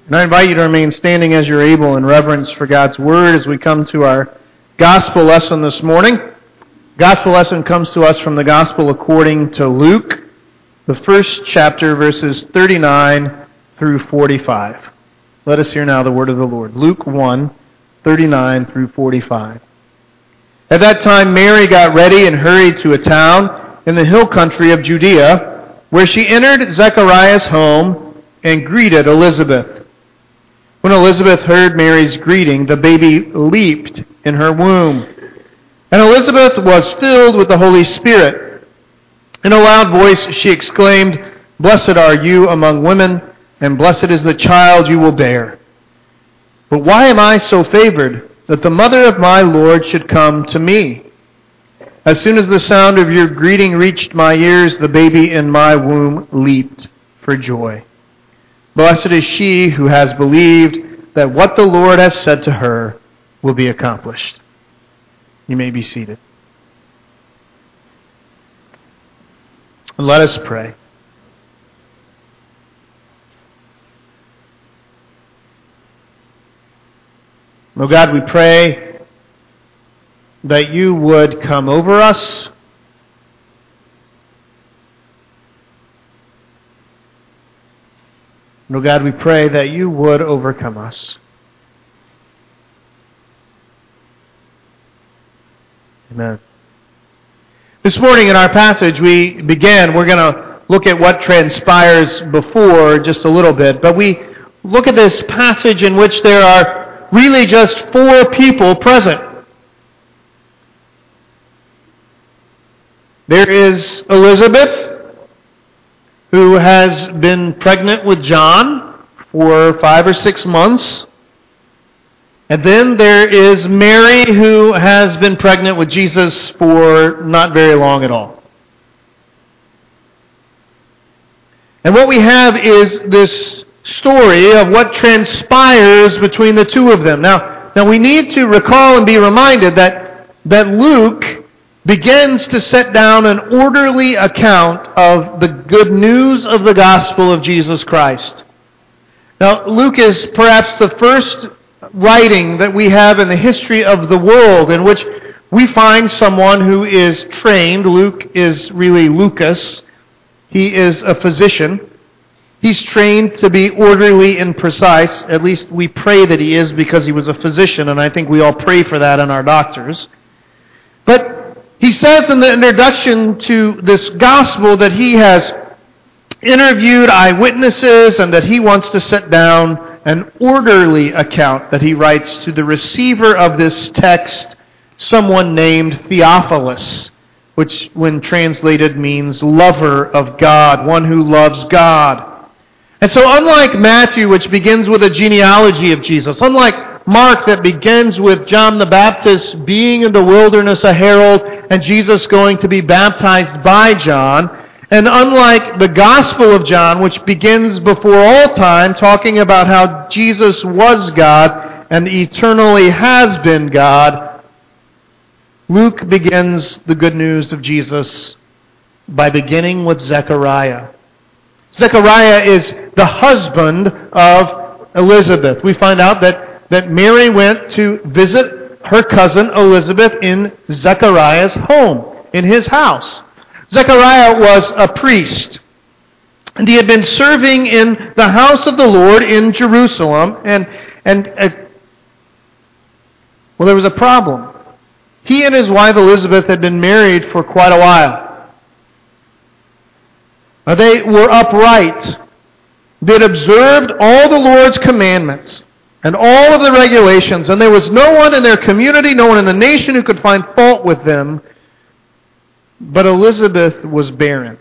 And I invite you to remain standing as you're able in reverence for God's Word as we come to our Gospel lesson this morning. Gospel lesson comes to us from the Gospel according to Luke, the first chapter, verses 39 through 45. Let us hear now the word of the Lord. Luke 1, 39 through 45. At that time Mary got ready and hurried to a town in the hill country of Judea, where she entered Zechariah's home and greeted Elizabeth. When Elizabeth heard Mary's greeting, the baby leaped in her womb. And Elizabeth was filled with the Holy Spirit. In a loud voice she exclaimed, "Blessed are you among women, and blessed is the child you will bear. But why am I so favored that the mother of my Lord should come to me? As soon as the sound of your greeting reached my ears, the baby in my womb leaped for joy. Blessed is she who has believed that what the Lord has said to her will be accomplished." You may be seated. And let us pray. Oh God, we pray that you would come over us. Oh God, we pray that you would overcome us. Amen. This morning in our passage we're going to look at what transpires before just a little bit, but we look at this passage in which there are really just four people present. There is Elizabeth, who has been pregnant with John for 5 or 6 months. And then there is Mary, who has been pregnant with Jesus for not very long at all. And what we have is this story of what transpires between the two of them. Now we need to recall and be reminded that Luke begins to set down an orderly account of the good news of the gospel of Jesus Christ. Now, Luke is perhaps the first writing that we have in the history of the world in which we find someone who is trained. Luke is really Lucas. He is a physician. He's trained to be orderly and precise. At least we pray that he is, because he was a physician, and I think we all pray for that in our doctors. But he says in the introduction to this gospel that he has interviewed eyewitnesses and that he wants to set down an orderly account that he writes to the receiver of this text, someone named Theophilus, which when translated means lover of God, one who loves God. And so unlike Matthew, which begins with a genealogy of Jesus, unlike Mark that begins with John the Baptist being in the wilderness a herald and Jesus going to be baptized by John, and unlike the Gospel of John, which begins before all time talking about how Jesus was God and eternally has been God, Luke begins the good news of Jesus by beginning with Zechariah. Zechariah is the husband of Elizabeth. We find out that Mary went to visit her cousin Elizabeth in Zechariah's home, in his house. Zechariah was a priest, and he had been serving in the house of the Lord in Jerusalem, and there was a problem. He and his wife Elizabeth had been married for quite a while. They were upright. They had observed all the Lord's commandments and all of the regulations, and there was no one in their community, no one in the nation who could find fault with them. But Elizabeth was barren.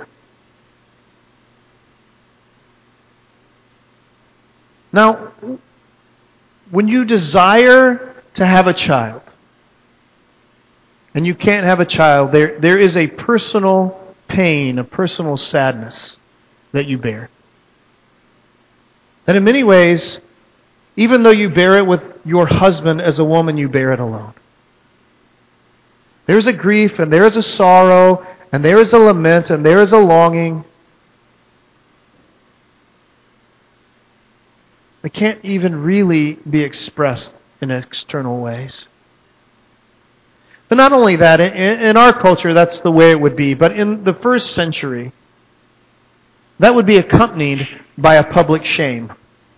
Now, when you desire to have a child, and you can't have a child, there is a personal pain, a personal sadness that you bear. And in many ways, even though you bear it with your husband as a woman, you bear it alone. There is a grief, and there is a sorrow, and there is a lament, and there is a longing. They can't even really be expressed in external ways. But not only that, in our culture that's the way it would be, but in the first century, that would be accompanied by a public shame.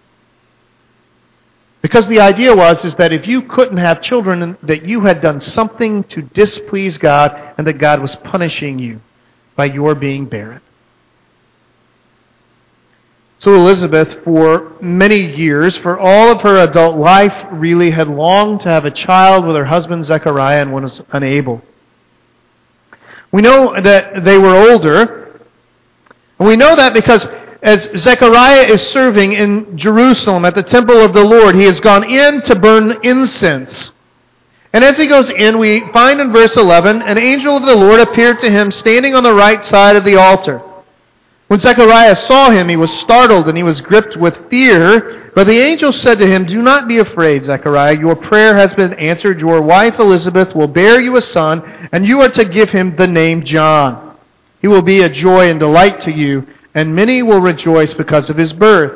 Because the idea is that if you couldn't have children, that you had done something to displease God, and that God was punishing you by your being barren. So Elizabeth, for many years, for all of her adult life, really had longed to have a child with her husband Zechariah and was unable. We know that they were older, and we know that because as Zechariah is serving in Jerusalem at the temple of the Lord, he has gone in to burn incense. And as he goes in, we find in verse 11, an angel of the Lord appeared to him standing on the right side of the altar. When Zechariah saw him, he was startled and he was gripped with fear. But the angel said to him, "Do not be afraid, Zechariah. Your prayer has been answered. Your wife Elizabeth will bear you a son, and you are to give him the name John. He will be a joy and delight to you, and many will rejoice because of his birth."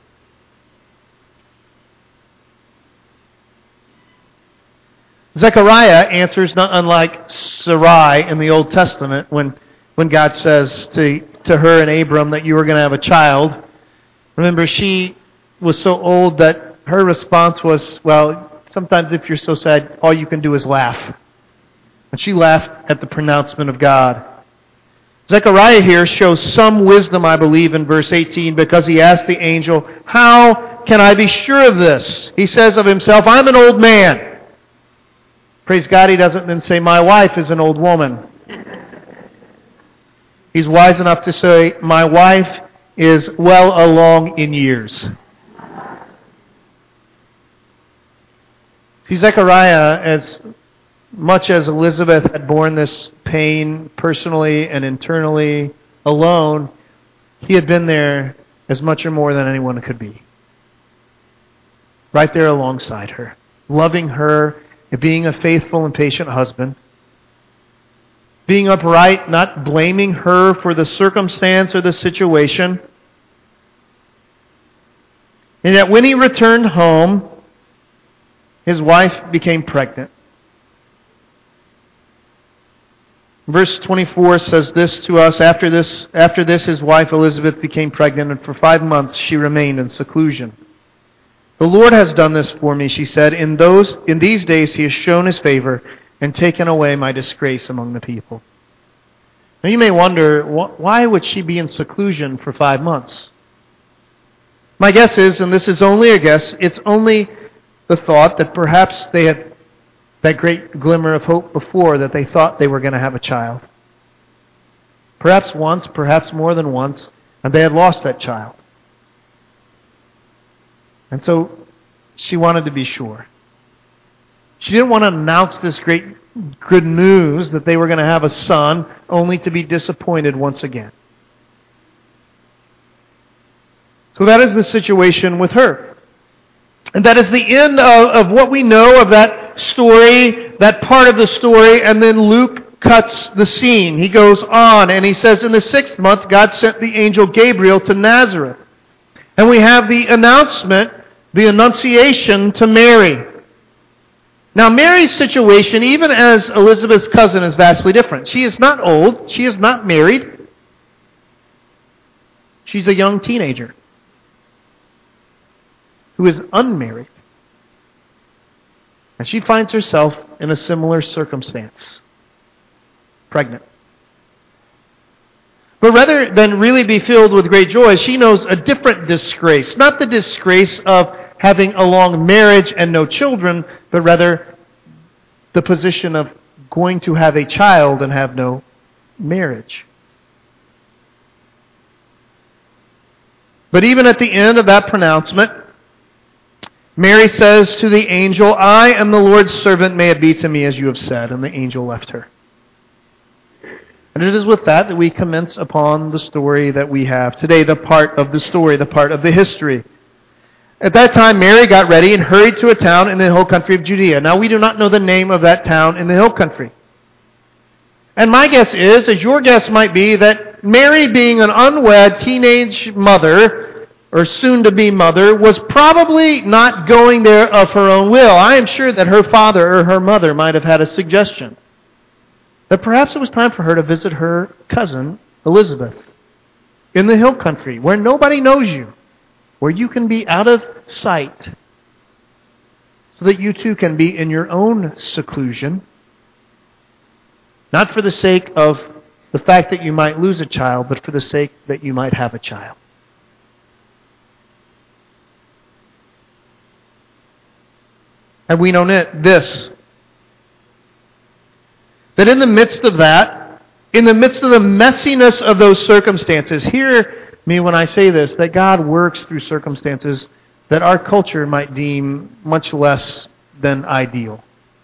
Zechariah answers not unlike Sarai in the Old Testament when God says to her and Abram that you were going to have a child. Remember, she was so old that her response was, well, sometimes if you're so sad, all you can do is laugh. And she laughed at the pronouncement of God. Zechariah here shows some wisdom, I believe, in verse 18, because he asked the angel, "How can I be sure of this?" He says of himself, "I'm an old man." Praise God, he doesn't then say, "My wife is an old woman." He's wise enough to say, "My wife is well along in years." See, Zechariah, as much as Elizabeth had borne this pain personally and internally alone, he had been there as much or more than anyone could be. Right there alongside her, loving her, and being a faithful and patient husband. Being upright, not blaming her for the circumstance or the situation. And yet when he returned home, his wife became pregnant. Verse 24 says this to us, after this his wife Elizabeth became pregnant, and for 5 months she remained in seclusion. "The Lord has done this for me," she said. In these days he has shown his favor and taken away my disgrace among the people." Now you may wonder, why would she be in seclusion for 5 months? My guess is, and this is only a guess, it's only the thought that perhaps they had that great glimmer of hope before, that they thought they were going to have a child. Perhaps once, perhaps more than once, and they had lost that child. And so she wanted to be sure. She didn't want to announce this great good news that they were going to have a son, only to be disappointed once again. So that is the situation with her. And that is the end of what we know of that story, that part of the story, and then Luke cuts the scene. He goes on and he says, in the 6th month, God sent the angel Gabriel to Nazareth. And we have the announcement, the annunciation to Mary. Now, Mary's situation, even as Elizabeth's cousin, is vastly different. She is not old. She is not married. She's a young teenager who is unmarried. And she finds herself in a similar circumstance. Pregnant. But rather than really be filled with great joy, she knows a different disgrace. Not the disgrace of having a long marriage and no children, but rather the position of going to have a child and have no marriage. But even at the end of that pronouncement, Mary says to the angel, "I am the Lord's servant, may it be to me as you have said." And the angel left her. And it is with that we commence upon the story that we have today, the part of the story, the part of the history. At that time, Mary got ready and hurried to a town in the hill country of Judea. Now, we do not know the name of that town in the hill country. And my guess is, as your guess might be, that Mary, being an unwed teenage mother, or soon-to-be mother, was probably not going there of her own will. I am sure that her father or her mother might have had a suggestion that perhaps it was time for her to visit her cousin, Elizabeth, in the hill country, where nobody knows you, where you can be out of sight, so that you too can be in your own seclusion, not for the sake of the fact that you might lose a child, but for the sake that you might have a child. And we know this, that in the midst of that, in the midst of the messiness of those circumstances, hear me when I say this, that God works through circumstances that our culture might deem much less than ideal.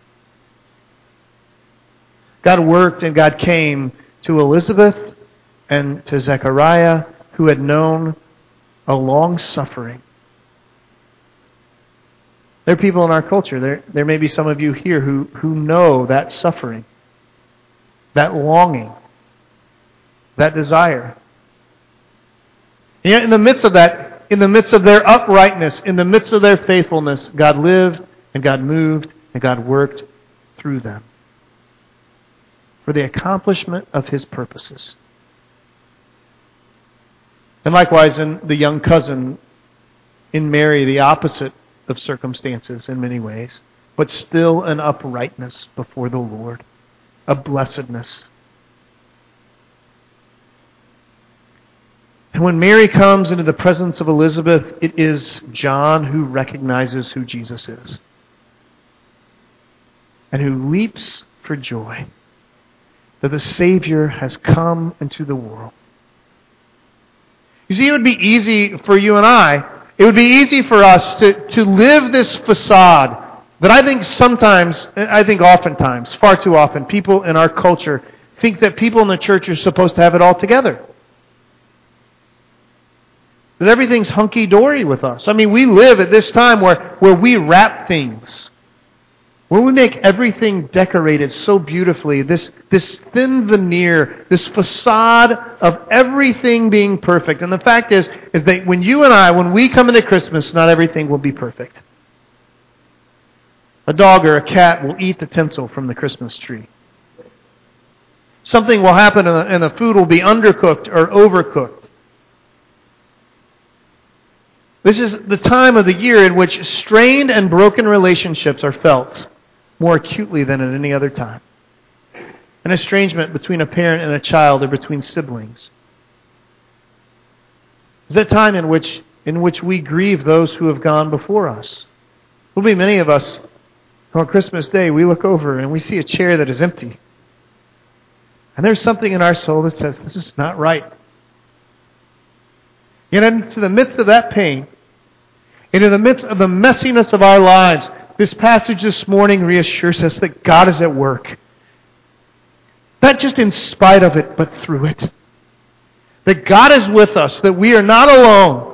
God worked and God came to Elizabeth and to Zechariah, who had known a long suffering. There are people in our culture, there may be some of you here who know that suffering, that longing, that desire. And yet in the midst of that, in the midst of their uprightness, in the midst of their faithfulness, God lived and God moved and God worked through them for the accomplishment of His purposes. And likewise in the young cousin, in Mary, the opposite of circumstances in many ways, but still an uprightness before the Lord, a blessedness. And when Mary comes into the presence of Elizabeth, it is John who recognizes who Jesus is and who leaps for joy that the Savior has come into the world. You see, it would be easy for you and it would be easy for us to live this facade that I think oftentimes, far too often, people in our culture think that people in the church are supposed to have it all together. That everything's hunky-dory with us. I mean, we live at this time where we wrap things, where we make everything decorated so beautifully, this thin veneer, this facade of everything being perfect. And the fact is that when we come into Christmas, not everything will be perfect. A dog or a cat will eat the tinsel from the Christmas tree. Something will happen and the food will be undercooked or overcooked. This is the time of the year in which strained and broken relationships are felt more acutely than at any other time. An estrangement between a parent and a child or between siblings. It's that time in which we grieve those who have gone before us. There will be many of us who on Christmas Day we look over and we see a chair that is empty. And there's something in our soul that says, this is not right. Yet into the midst of that pain, into the midst of the messiness of our lives, this passage this morning reassures us that God is at work. Not just in spite of it, but through it. That God is with us, that we are not alone.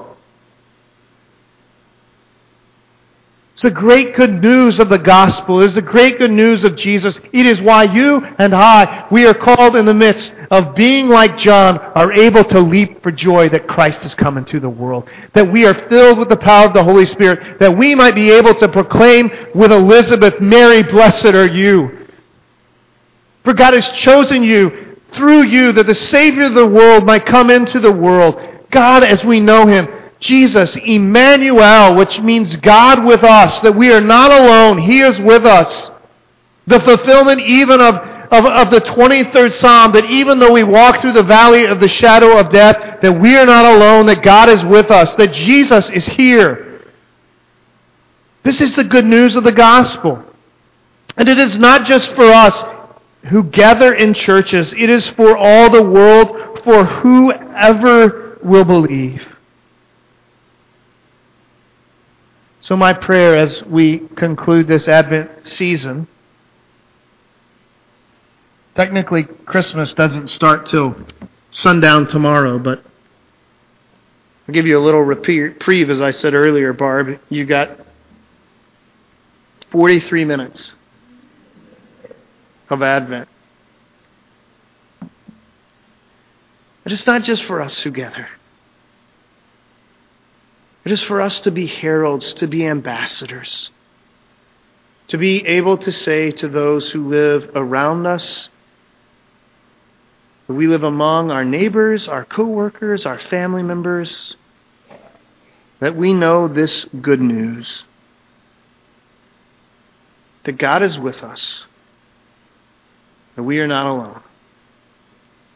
It's the great good news of the gospel. It is the great good news of Jesus. It is why you and we are called in the midst of being like John, are able to leap for joy that Christ has come into the world. That we are filled with the power of the Holy Spirit. That we might be able to proclaim with Elizabeth, Mary, blessed are you. For God has chosen you, through you, that the Savior of the world might come into the world. God as we know Him. Jesus, Emmanuel, which means God with us, that we are not alone. He is with us. The fulfillment even of the 23rd Psalm, that even though we walk through the valley of the shadow of death, that we are not alone, that God is with us, that Jesus is here. This is the good news of the gospel. And it is not just for us who gather in churches. It is for all the world, for whoever will believe. So my prayer as we conclude this Advent season, technically Christmas doesn't start till sundown tomorrow, but I'll give you a little reprieve, as I said earlier, Barb. You got 43 minutes of Advent. But it's not just for us who gather. It is for us to be heralds, to be ambassadors, to be able to say to those who live around us, that we live among our neighbors, our co-workers, our family members, that we know this good news, that God is with us, that we are not alone.